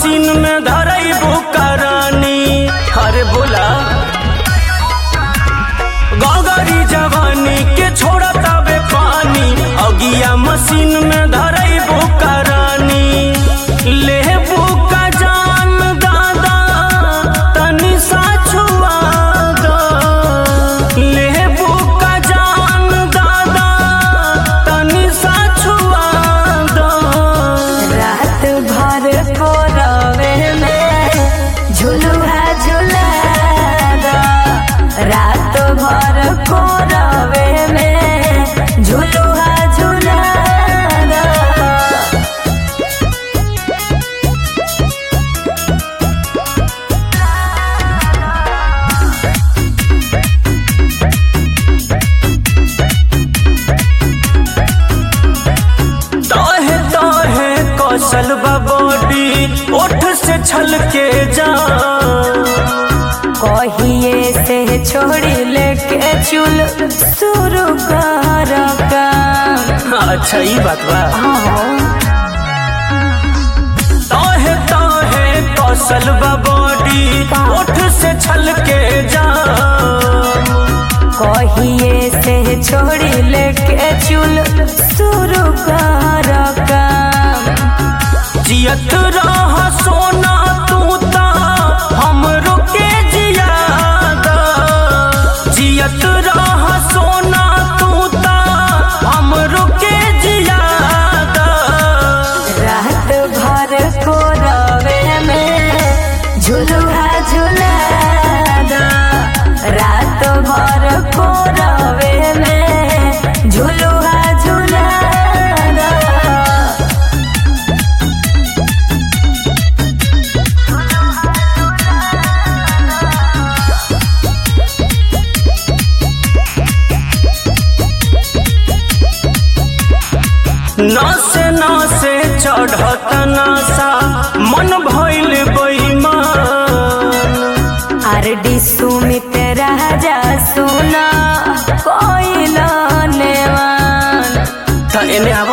Machine में धरैबू करानी। अरे बोला गौगरी जवानी के छोड़ता बे पानी, अगिया मशीन में धरैबू करानी। लेबू का जान दादा तनी सा छुआ दो, लेबू का जान दादा तनी सा छुआ दो। रात भर को रवे में झुलुआ झुला दो, रात भर को रवे में झुलुआ झुला दो। तोहे तोहे कौशल बॉडी ओठ से छलके जा, कहिए से छोड़ी लेके चुल शुरू कर काम। अच्छा ई बात बा। हाँ, तोहे तोहे कौशल बॉडी ओठ से छलके जा, कहिए से छोड़ी लेके चुल शुरू कर काम। जियत रह सोना तू ता हमरो के जियादा, जियत रह सोना तू ता हमरो के जियादा। रात भर को रवे में झुलुआ झुला दो, रात भर को रवे में झुलुआ झुला दो। नसे नसे चढ़त नशा मन भइल बेईमान। आरडी सुमित राजा सुना कोई नेवान। त एने